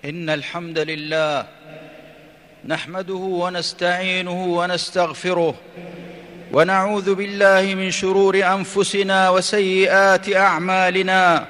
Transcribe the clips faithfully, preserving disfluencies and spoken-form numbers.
إن الحمد لله نحمده ونستعينه ونستغفره ونعوذ بالله من شرور أنفسنا وسيئات أعمالنا.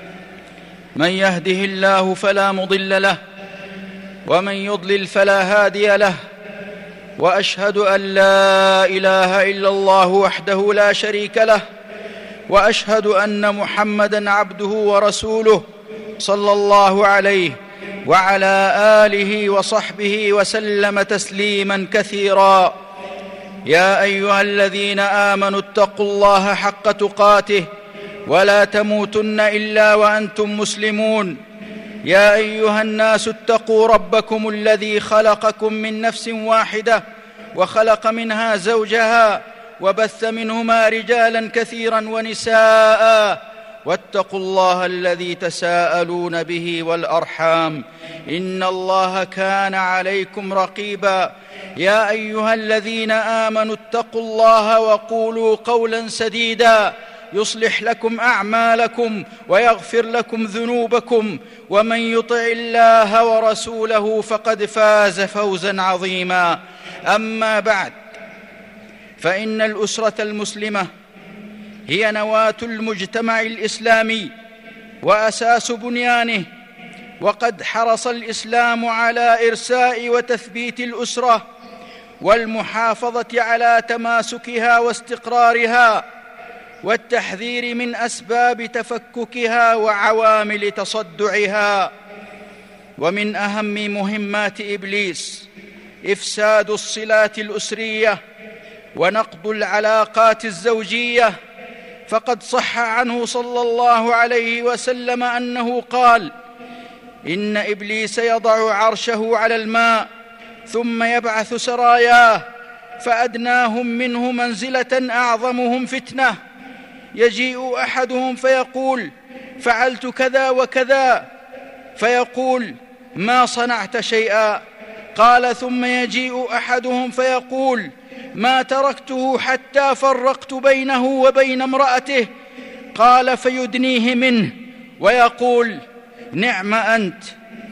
من يهده الله فلا مضل له ومن يضلل فلا هادي له، وأشهد أن لا إله إلا الله وحده لا شريك له، وأشهد أن محمدًا عبده ورسوله صلى الله عليه وعلى آله وصحبه وسلم تسليماً كثيراً. يا أيها الذين آمنوا اتقوا الله حق تقاته ولا تموتن إلا وأنتم مسلمون. يا أيها الناس اتقوا ربكم الذي خلقكم من نفس واحدة وخلق منها زوجها وبث منهما رجالاً كثيراً ونساءً، واتقوا الله الذي تساءلون به والأرحام إن الله كان عليكم رقيبا. يا أيها الذين آمنوا اتقوا الله وقولوا قولاً سديداً يصلح لكم أعمالكم ويغفر لكم ذنوبكم، ومن يطع الله ورسوله فقد فاز فوزاً عظيماً. أما بعد، فإن الأسرة المسلمة هي نواة المجتمع الإسلامي وأساس بنيانه، وقد حرص الإسلام على إرساء وتثبيت الأسرة والمحافظة على تماسكها واستقرارها، والتحذير من أسباب تفككها وعوامل تصدعها. ومن أهم مهمات إبليس إفساد الصلات الأسرية ونقض العلاقات الزوجية، فقد صح عنه صلى الله عليه وسلم أنه قال: إن إبليس يضع عرشه على الماء ثم يبعث سراياه، فأدناهم منه منزلة أعظمهم فتنة، يجيء أحدهم فيقول: فعلت كذا وكذا، فيقول: ما صنعت شيئا. قال: ثم يجيء أحدهم فيقول: ما تركته حتى فرقت بينه وبين امرأته. قال: فيدنيه منه ويقول: نعم أنت.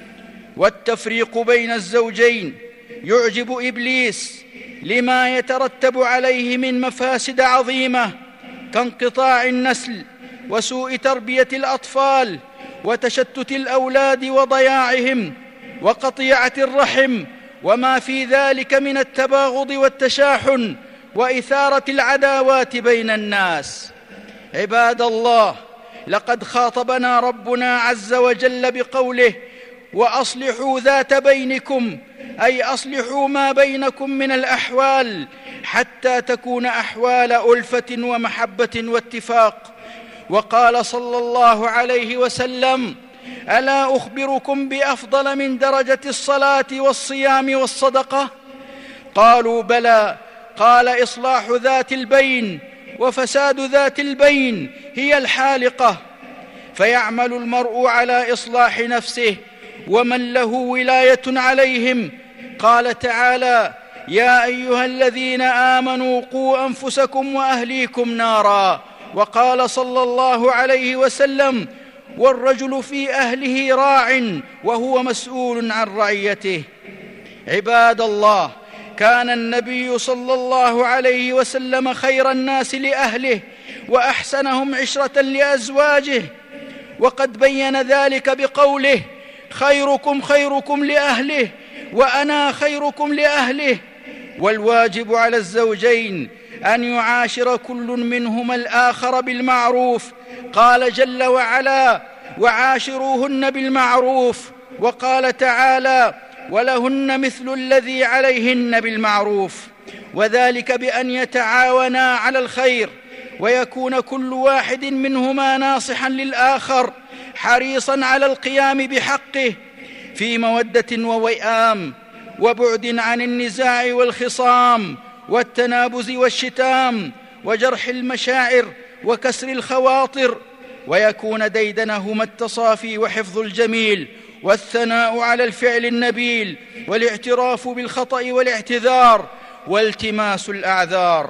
والتفريق بين الزوجين يعجب إبليس لما يترتب عليه من مفاسد عظيمة، كانقطاع النسل وسوء تربية الأطفال وتشتت الأولاد وضياعهم وقطيعة الرحم، وما في ذلك من التباغض والتشاحن وإثارة العداوات بين الناس. عباد الله، لقد خاطبنا ربنا عز وجل بقوله: وأصلحوا ذات بينكم، أي أصلحوا ما بينكم من الأحوال حتى تكون أحوال ألفة ومحبة واتفاق. وقال صلى الله عليه وسلم: ألا أخبركم بأفضل من درجة الصلاة والصيام والصدقة؟ قالوا: بلى. قال: إصلاح ذات البين، وفساد ذات البين هي الحالقة. فيعمل المرء على إصلاح نفسه ومن له ولاية عليهم. قال تعالى: يا أيها الذين آمنوا قوا أنفسكم وأهليكم نارا. وقال صلى الله عليه وسلم: والرجل في أهله راع وهو مسؤول عن رعيته. عباد الله، كان النبي صلى الله عليه وسلم خير الناس لأهله وأحسنهم عشرة لأزواجه، وقد بين ذلك بقوله: خيركم خيركم لأهله وأنا خيركم لأهله. والواجب على الزوجين أن يعاشر كل منهما الآخر بالمعروف. قال جل وعلا: وعاشروهن بالمعروف. وقال تعالى: ولهن مثل الذي عليهن بالمعروف. وذلك بأن يتعاونا على الخير، ويكون كل واحد منهما ناصحا للآخر حريصا على القيام بحقه في مودة ووئام، وبعد عن النزاع والخصام والتنابز والشتام وجرح المشاعر وكسر الخواطر، ويكون ديدنهما التصافي وحفظ الجميل والثناء على الفعل النبيل والاعتراف بالخطأ والاعتذار والتماس الأعذار.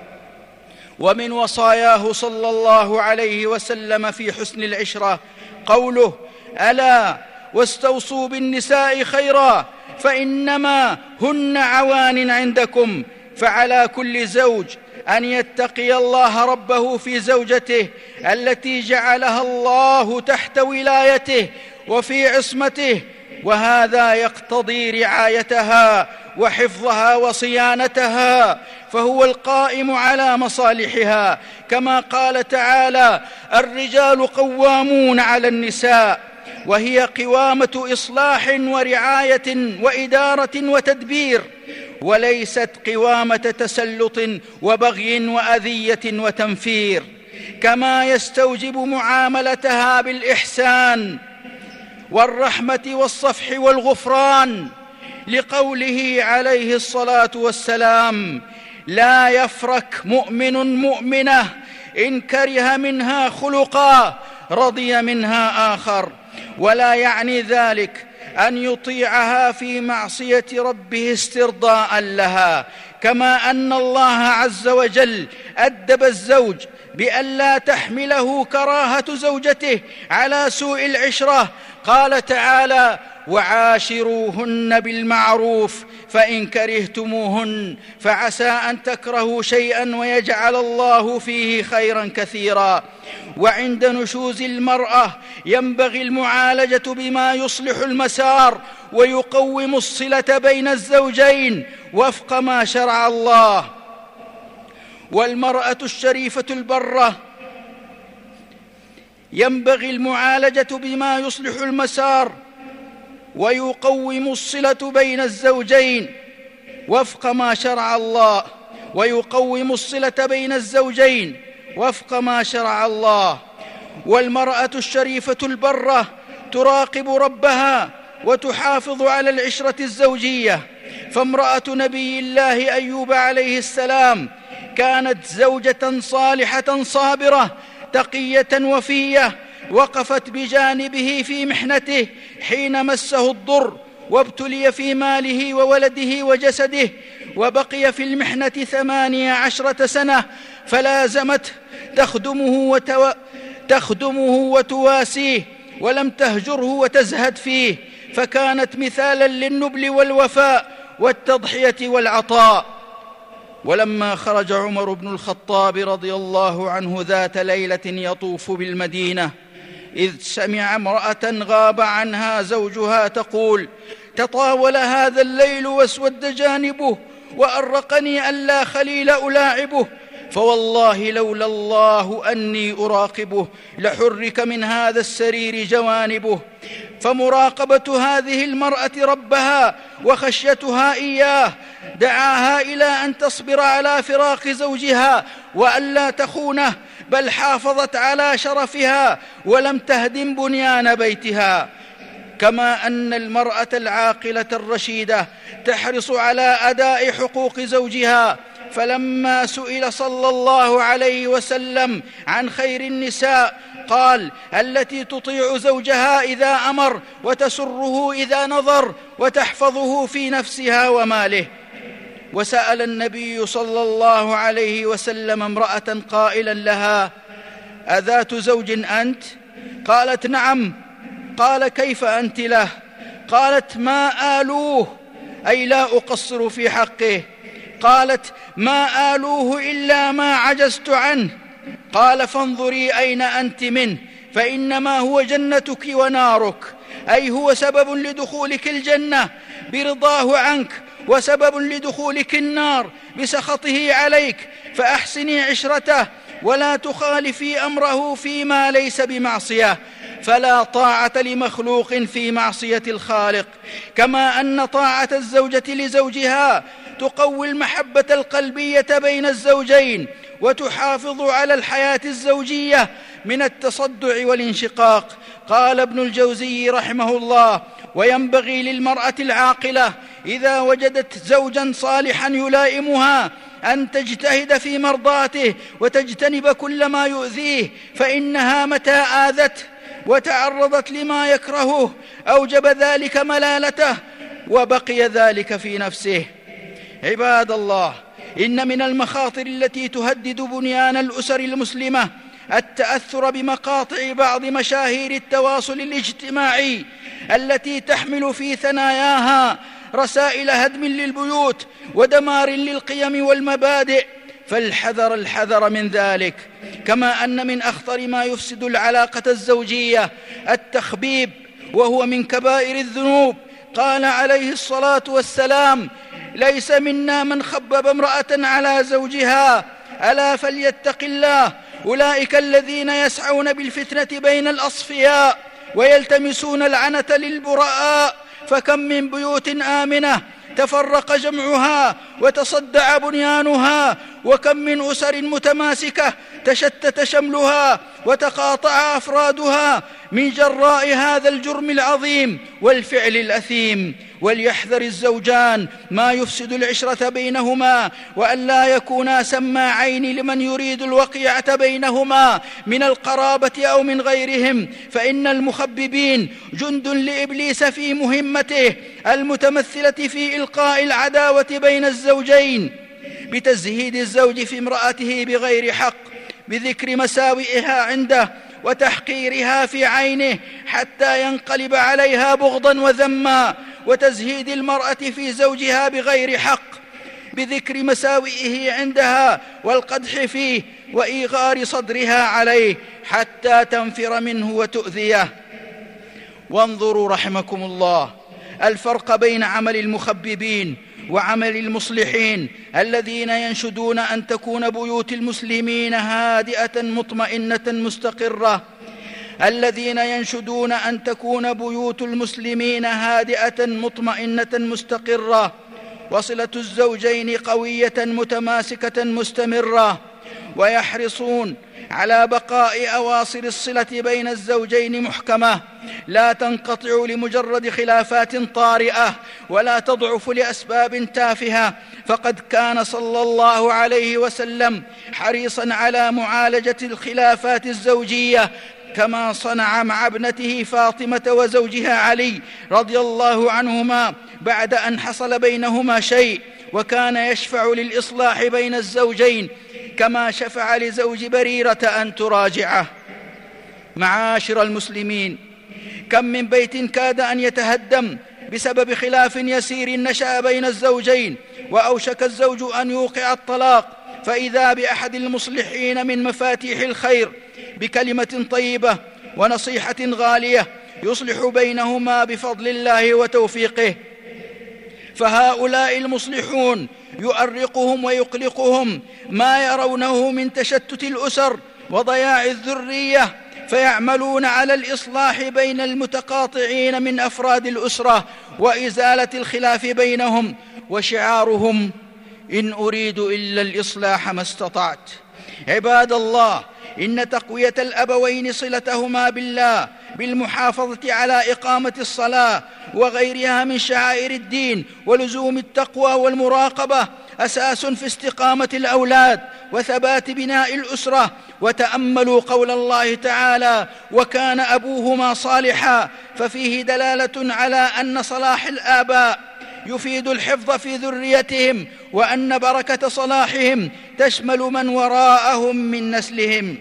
ومن وصاياه صلى الله عليه وسلم في حسن العشرة قوله: ألا واستوصوا بالنساء خيرا فإنما هن عوان عندكم. فعلى كل زوج أن يتقي الله ربه في زوجته التي جعلها الله تحت ولايته وفي عصمته، وهذا يقتضي رعايتها وحفظها وصيانتها، فهو القائم على مصالحها، كما قال تعالى: الرجال قوامون على النساء، وهي قوامة إصلاح ورعاية وإدارة وتدبير، وليست قوامة تسلط وبغي وأذية وتنفير، كما يستوجب معاملتها بالإحسان والرحمة والصفح والغفران، لقوله عليه الصلاة والسلام: لا يفرك مؤمن مؤمنة إن كره منها خلقا رضي منها آخر. ولا يعني ذلك أن يطيعها في معصية ربه استرضاء لها، كما أن الله عز وجل أدب الزوج بأن لا تحمله كراهة زوجته على سوء العشرة. قال تعالى: وعاشروهن بالمعروف فإن كرهتموهن فعسى أن تكرهوا شيئا ويجعل الله فيه خيرا كثيرا. وعند نشوز المرأة ينبغي المعالجة بما يصلح المسار ويقوم الصلة بين الزوجين وفق ما شرع الله. والمرأة الشريفة البرة ينبغي المعالجة بما يصلح المسار ويقوم الصلة بين الزوجين وفق ما شرع الله ويقوم الصلة بين الزوجين وفق ما شرع الله. والمرأة الشريفة البرة تراقب ربها وتحافظ على العشرة الزوجية، فامرأة نبي الله أيوب عليه السلام كانت زوجة صالحة صابرة تقية وفية، وقفت بجانبه في محنته حين مسه الضر وابتلي في ماله وولده وجسده، وبقي في المحنة ثمانية عشرة سنة، فلازمته تخدمه, وتو... تخدمه وتواسيه، ولم تهجره وتزهد فيه، فكانت مثالا للنبل والوفاء والتضحية والعطاء. ولما خرج عمر بن الخطاب رضي الله عنه ذات ليلة يطوف بالمدينة، إذ سمع امرأة غاب عنها زوجها تقول: تطاول هذا الليل واسود جانبه وأرقني ألا خليل ألاعبه، فوالله لولا الله أني أراقبه لحرك من هذا السرير جوانبه. فمراقبة هذه المرأة ربها وخشيتها إياه دعاها إلى أن تصبر على فراق زوجها وألا تخونه، بل حافظت على شرفها ولم تهدم بنيان بيتها. كما أن المرأة العاقلة الرشيدة تحرص على أداء حقوق زوجها، فلما سئل صلى الله عليه وسلم عن خير النساء قال: التي تطيع زوجها إذا أمر وتسره إذا نظر وتحفظه في نفسها وماله. وسأل النبي صلى الله عليه وسلم امرأة قائلا لها: أذات زوج أنت؟ قالت: نعم. قال: كيف أنت له؟ قالت: ما آلوه، أي لا أقصر في حقه. قالت: ما آلوه إلا ما عجزت عنه. قال: فانظري أين أنت منه، فإنما هو جنتك ونارك، أي هو سبب لدخولك الجنة برضاه عنك، وسبب لدخولك النار بسخطه عليك، فأحسني عشرته ولا تخالفي أمره فيما ليس بمعصية، فلا طاعة لمخلوق في معصية الخالق. كما أن طاعة الزوجة لزوجها تقوي المحبة القلبية بين الزوجين وتحافظ على الحياة الزوجية من التصدع والانشقاق. قال ابن الجوزي رحمه الله: وينبغي للمرأة العاقلة إذا وجدت زوجا صالحا يلائمها أن تجتهد في مرضاته وتجتنب كل ما يؤذيه، فإنها متى آذته وتعرضت لما يكرهه أوجب ذلك ملالته وبقي ذلك في نفسه. عباد الله، إن من المخاطر التي تهدد بنيان الأسر المسلمة التأثر بمقاطع بعض مشاهير التواصل الاجتماعي التي تحمل في ثناياها رسائل هدم للبيوت ودمار للقيم والمبادئ، فالحذر الحذر من ذلك. كما أن من أخطر ما يفسد العلاقة الزوجية التخبيب، وهو من كبائر الذنوب. قال عليه الصلاة والسلام: ليس منا من خبب امرأة على زوجها، ألا فليتق الله. أولئك الذين يسعون بالفتنة بين الأصفياء ويلتمسون العنة للبراء. فكم من بيوت آمنة تفرق جمعها وتصدع بنيانها، وكم من أسر متماسكة تشتت شملها وتقاطع أفرادها من جراء هذا الجرم العظيم والفعل الأثيم. وليحذر الزوجان ما يفسد العشرة بينهما، وأن لا يكونا سماعين لمن يريد الوقيعة بينهما من القرابة أو من غيرهم، فإن المخببين جند لإبليس في مهمته المتمثلة في إلقاء العداوة بين الزوجين بتزهيد الزوج في امرأته بغير حق، بذكر مساوئها عنده وتحقيرها في عينه حتى ينقلب عليها بغضا وذما، وتزهيد المرأة في زوجها بغير حق، بذكر مساوئه عندها والقدح فيه وإيغار صدرها عليه حتى تنفر منه وتؤذيه. وانظروا رحمكم الله الفرق بين عمل المخببين وعمل المصلحين الذين ينشدون أن تكون بيوت المسلمين هادئة مطمئنة مستقرة الذين ينشدون أن تكون بيوت المسلمين هادئة مطمئنة مستقرة وصلة الزوجين قوية متماسكة مستمرة، ويحرصون على بقاء أواصر الصلة بين الزوجين محكمة لا تنقطع لمجرد خلافات طارئة ولا تضعف لأسباب تافهة. فقد كان صلى الله عليه وسلم حريصا على معالجة الخلافات الزوجية كما صنع مع ابنته فاطمة وزوجها علي رضي الله عنهما بعد أن حصل بينهما شيء، وكان يشفع للإصلاح بين الزوجين كما شفع لزوج بريرة أن تراجعه. معاشر المسلمين، كم من بيت كاد أن يتهدم بسبب خلاف يسير نشأ بين الزوجين وأوشك الزوج أن يوقع الطلاق، فإذا بأحد المصلحين من مفاتيح الخير بكلمة طيبة ونصيحة غالية يصلح بينهما بفضل الله وتوفيقه. فهؤلاء المصلحون يؤرقهم ويقلقهم ما يرونه من تشتت الأسر وضياع الذرية، فيعملون على الإصلاح بين المتقاطعين من أفراد الأسرة وإزالة الخلاف بينهم، وشعارهم: إن أريد إلا الإصلاح ما استطعت. عباد الله، إن تقوية الأبوين صلتهما بالله بالمحافظة على إقامة الصلاة وغيرها من شعائر الدين ولزوم التقوى والمراقبة أساس في استقامة الأولاد وثبات بناء الأسرة. وتأملوا قول الله تعالى: وكان أبوهما صالحا، ففيه دلالة على أن صلاح الآباء يفيد الحفظ في ذريتهم، وأن بركة صلاحهم تشمل من وراءهم من نسلهم.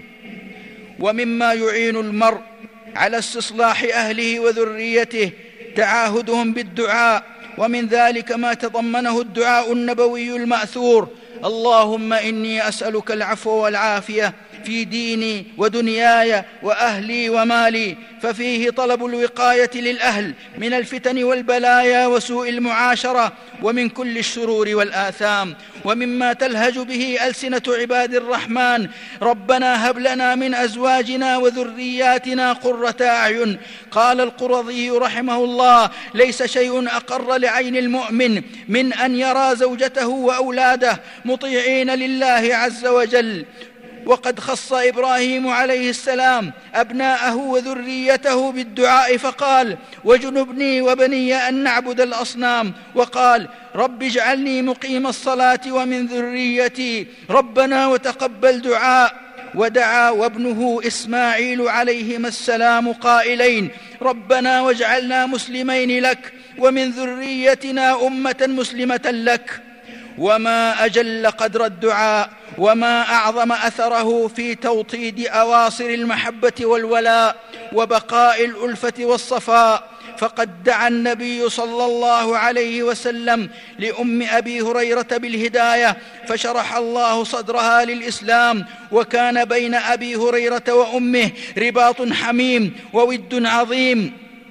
ومما يعين المرء على استصلاح أهله وذريته تعاهدهم بالدعاء، ومن ذلك ما تضمنه الدعاء النبوي المأثور: اللهم إني أسألك العفو والعافية في ديني ودنياي وأهلي ومالي، ففيه طلب الوقاية للأهل من الفتن والبلايا وسوء المعاشرة ومن كل الشرور والآثام. ومما تلهج به ألسنة عباد الرحمن: ربنا هب لنا من أزواجنا وذرياتنا قرة أعين. قال القرظي رحمه الله: ليس شيء أقر لعين المؤمن من أن يرى زوجته وأولاده مطيعين لله عز وجل. وقد خص إبراهيم عليه السلام أبناءه وذريته بالدعاء فقال: وجنبني وبني أن نعبد الأصنام. وقال: رب اجعلني مقيم الصلاة ومن ذريتي ربنا وتقبل دعاء. ودعا وابنه إسماعيل عليهما السلام قائلين: ربنا واجعلنا مسلمين لك ومن ذريتنا أمة مسلمة لك. وما أجل قدر الدعاء، وما أعظم أثره في توطيد أواصر المحبة والولاء وبقاء الألفة والصفاء. فقد دعا النبي صلى الله عليه وسلم لأم أبي هريرة بالهداية فشرح الله صدرها للإسلام، وكان بين أبي هريرة وأمه رباط حميم وود عظيم.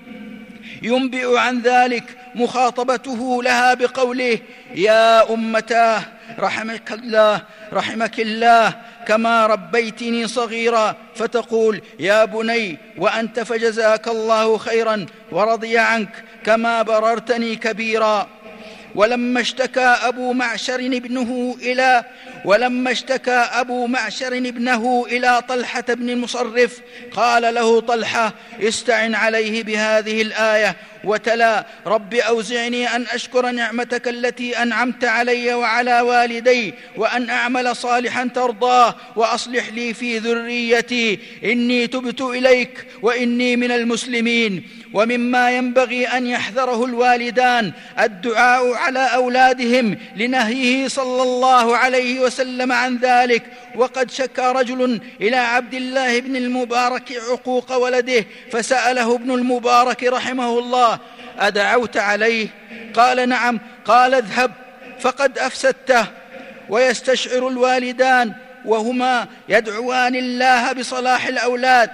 ينبئ عن ذلك مخاطبته لها بقوله: يا أمتاه رحمك الله رحمك الله كما ربيتني صغيرا، فتقول: يا بني وأنت فجزاك الله خيرا ورضي عنك كما بررتني كبيرا. ولما اشتكى أبو معشر ابنه إلى ولما اشتكى أبو معشر ابنه إلى طلحة بن المصرف قال له طلحة: استعن عليه بهذه الآية، وتلا: رب أوزعني أن أشكر نعمتك التي أنعمت علي وعلى والدي وأن أعمل صالحا ترضاه وأصلح لي في ذريتي إني تبت إليك وإني من المسلمين. ومما ينبغي أن يحذره الوالدان الدعاء على أولادهم لنهيه صلى الله عليه وسلم عن ذلك. وقد شكى رجل إلى عبد الله بن المبارك عقوق ولده، فسأله ابن المبارك رحمه الله: أدعوت عليه؟ قال: نعم. قال: اذهب فقد أفسدته. ويستشعر الوالدان وهما يدعوان الله بصلاح الأولاد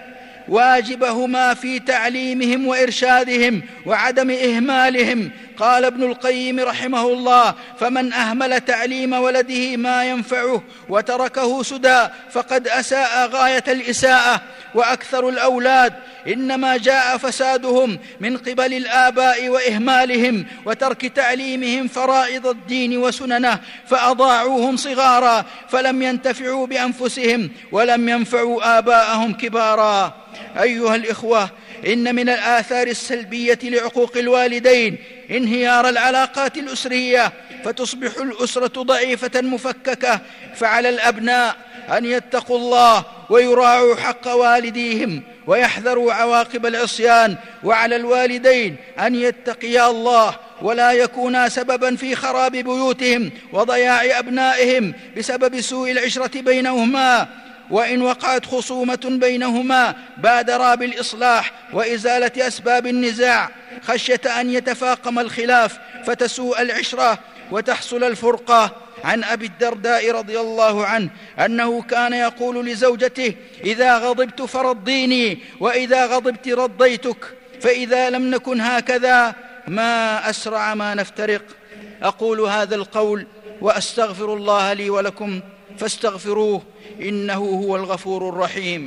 واجبهما في تعليمهم وإرشادهم وعدم إهمالهم. قال ابن القيم رحمه الله: فمن أهمل تعليم ولده ما ينفعه وتركه سدى فقد أساء غاية الإساءة. وأكثر الأولاد إنما جاء فسادهم من قبل الآباء وإهمالهم وترك تعليمهم فرائض الدين وسننه، فأضاعوهم صغارا فلم ينتفعوا بأنفسهم ولم ينفعوا آباءهم كبارا. أيها الإخوة، إن من الآثار السلبية لعقوق الوالدين انهيار العلاقات الأسرية، فتصبح الأسرة ضعيفة مفككة. فعلى الأبناء أن يتقوا الله ويراعوا حق والديهم ويحذروا عواقب العصيان، وعلى الوالدين أن يتقيا الله ولا يكونا سببا في خراب بيوتهم وضياع أبنائهم بسبب سوء العشرة بينهما. وإن وقعت خصومة بينهما بادرا بالإصلاح وإزالة أسباب النزاع خشية أن يتفاقم الخلاف فتسوء العشرة وتحصل الفرقة. عن أبي الدرداء رضي الله عنه أنه كان يقول لزوجته: إذا غضبت فرضيني، وإذا غضبت رضيتك، فإذا لم نكن هكذا ما أسرع ما نفترق. أقول هذا القول وأستغفر الله لي ولكم فاستغفروه إنه هو الغفور الرحيم.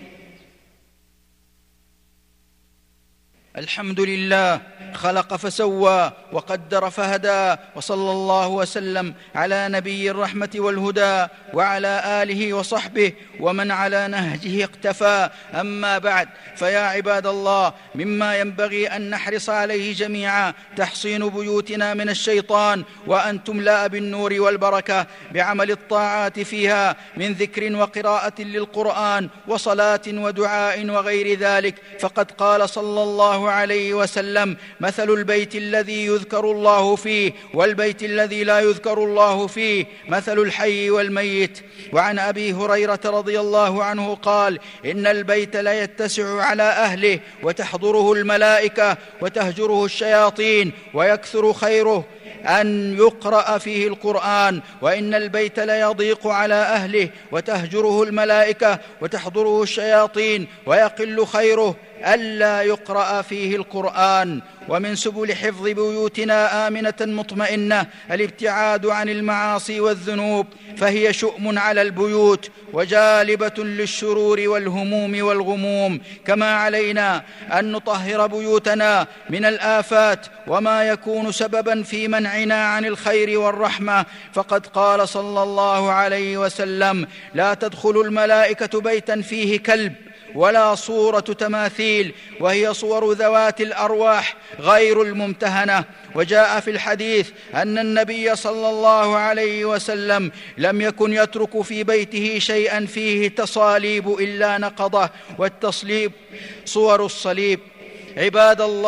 الحمد لله، خلق فسوى وقدر فهدى، وصلى الله وسلم على نبي الرحمة والهدى وعلى آله وصحبه ومن على نهجه اقتفى. أما بعد، فيا عباد الله، مما ينبغي أن نحرص عليه جميعا تحصين بيوتنا من الشيطان، وأن تملأ بالنور والبركة بعمل الطاعات فيها من ذكر وقراءة للقرآن وصلاة ودعاء وغير ذلك. فقد قال صلى الله عليه وسلم: مثل البيت الذي يذكر الله فيه والبيت الذي لا يذكر الله فيه مثل الحي والميت. وعن أبي هريرة رضي الله عنه قال: إن البيت لا يتسع على أهله وتحضره الملائكة وتهجره الشياطين ويكثر خيره أن يقرأ فيه القرآن، وإن البيت لا يضيق على أهله وتهجره الملائكة وتحضره الشياطين ويقل خيره ألا يقرأ فيه القرآن. ومن سبل حفظ بيوتنا آمنة مطمئنة الابتعاد عن المعاصي والذنوب، فهي شؤم على البيوت وجالبة للشرور والهموم والغموم. كما علينا أن نطهر بيوتنا من الآفات وما يكون سببا في منعنا عن الخير والرحمة. فقد قال صلى الله عليه وسلم: لا تدخل الملائكة بيتا فيه كلب ولا صورة تماثيل، وهي صور ذوات الأرواح غير الممتهنة. وجاء في الحديث أن النبي صلى الله عليه وسلم لم يكن يترك في بيته شيئا فيه تصاليب إلا نقضه، والتصليب صور الصليب. عباد الله،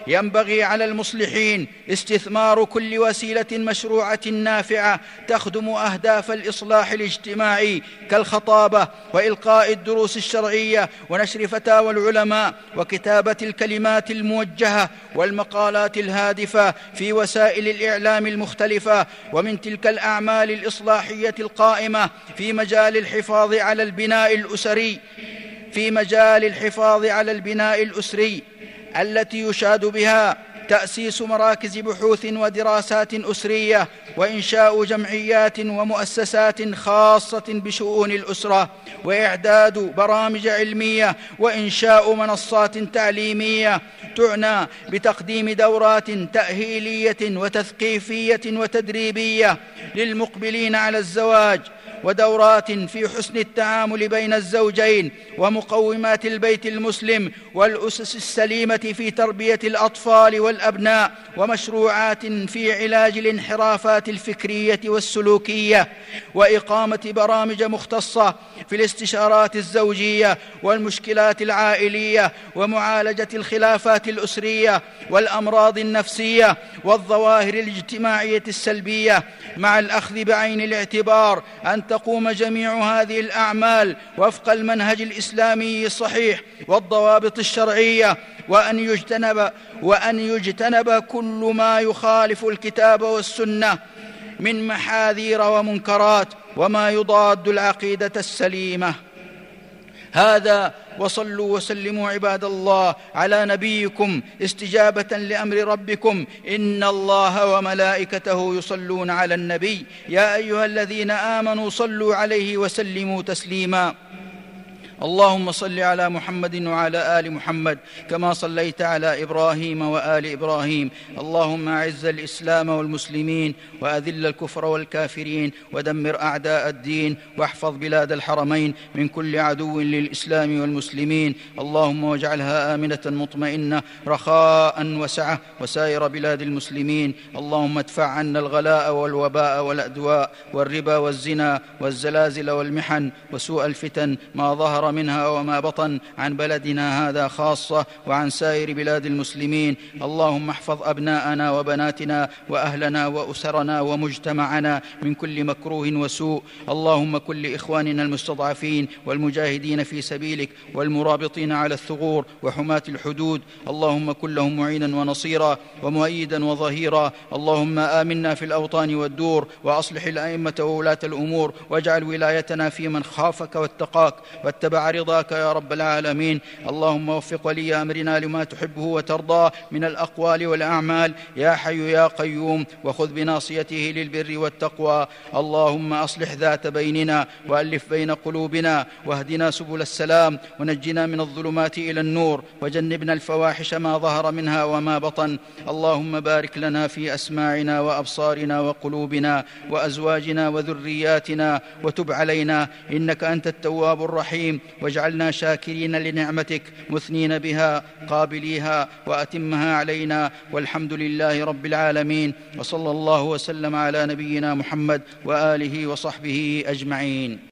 ينبغي على المصلحين استثمار كل وسيلة مشروعة نافعة تخدم أهداف الإصلاح الاجتماعي كالخطابة وإلقاء الدروس الشرعية ونشر فتاوى العلماء وكتابة الكلمات الموجهة والمقالات الهادفة في وسائل الإعلام المختلفة. ومن تلك الأعمال الإصلاحية القائمة في مجال الحفاظ على البناء الأسري في مجال الحفاظ على البناء الأسري التي يشاد بها تأسيس مراكز بحوث ودراسات أسرية وإنشاء جمعيات ومؤسسات خاصة بشؤون الأسرة وإعداد برامج علمية وإنشاء منصات تعليمية تعنى بتقديم دورات تأهيلية وتثقيفية وتدريبية للمقبلين على الزواج ودورات في حسن التعامل بين الزوجين ومقومات البيت المسلم والأسس السليمة في تربية الأطفال والأبناء ومشروعات في علاج الانحرافات الفكرية والسلوكية وإقامة برامج مختصة في الاستشارات الزوجية والمشكلات العائلية ومعالجة الخلافات الأسرية والأمراض النفسية والظواهر الاجتماعية السلبية، مع الأخذ بعين الاعتبار أن تقوم جميع هذه الأعمال وفق المنهج الإسلامي الصحيح والضوابط الشرعية، وأن يجتنب, وأن يجتنب كل ما يخالف الكتاب والسنة من محاذير ومنكرات وما يضاد العقيدة السليمة. هذا، وصلوا وسلموا عباد الله على نبيكم استجابة لأمر ربكم. إن الله وملائكته يصلون على النبي يا أيها الذين آمنوا صلوا عليه وسلموا تسليما. اللهم صل على محمد وعلى آل محمد كما صليت على إبراهيم وآل إبراهيم. اللهم أعز الإسلام والمسلمين وأذل الكفر والكافرين ودمر أعداء الدين واحفظ بلاد الحرمين من كل عدو للإسلام والمسلمين. اللهم واجعلها آمنة مطمئنة رخاء وسعة وسائر بلاد المسلمين. اللهم ادفع عنا الغلاء والوباء والأدواء والربا والزنا والزلازل والمحن وسوء الفتن ما ظهر منها وما بطن عن بلدنا هذا خاصة وعن سائر بلاد المسلمين. اللهم احفظ أبناءنا وبناتنا وأهلنا وأسرنا ومجتمعنا من كل مكروه وسوء. اللهم كن لإخواننا المستضعفين والمجاهدين في سبيلك والمرابطين على الثغور وحماة الحدود. اللهم كن لهم معينا ونصيرا ومؤيدا وظهيرا. اللهم آمنا في الأوطان والدور وأصلح الأئمة وولاة الأمور واجعل ولايتنا في من خافك واتقاك واتبع رضاك يا رب العالمين. اللهم وفق ولي أمرنا لما تحبه وترضى من الأقوال والأعمال يا حي يا قيوم، وخذ بناصيته للبر والتقوى. اللهم أصلح ذات بيننا وألف بين قلوبنا واهدنا سبل السلام ونجنا من الظلمات إلى النور وجنبنا الفواحش ما ظهر منها وما بطن. اللهم بارك لنا في أسماعنا وأبصارنا وقلوبنا وأزواجنا وذرياتنا وتب علينا إنك أنت التواب الرحيم، واجعلنا شاكرين لنعمتك مثنين بها قابليها وأتمها علينا، والحمد لله رب العالمين. وصلى الله وسلم على نبينا محمد وآله وصحبه أجمعين.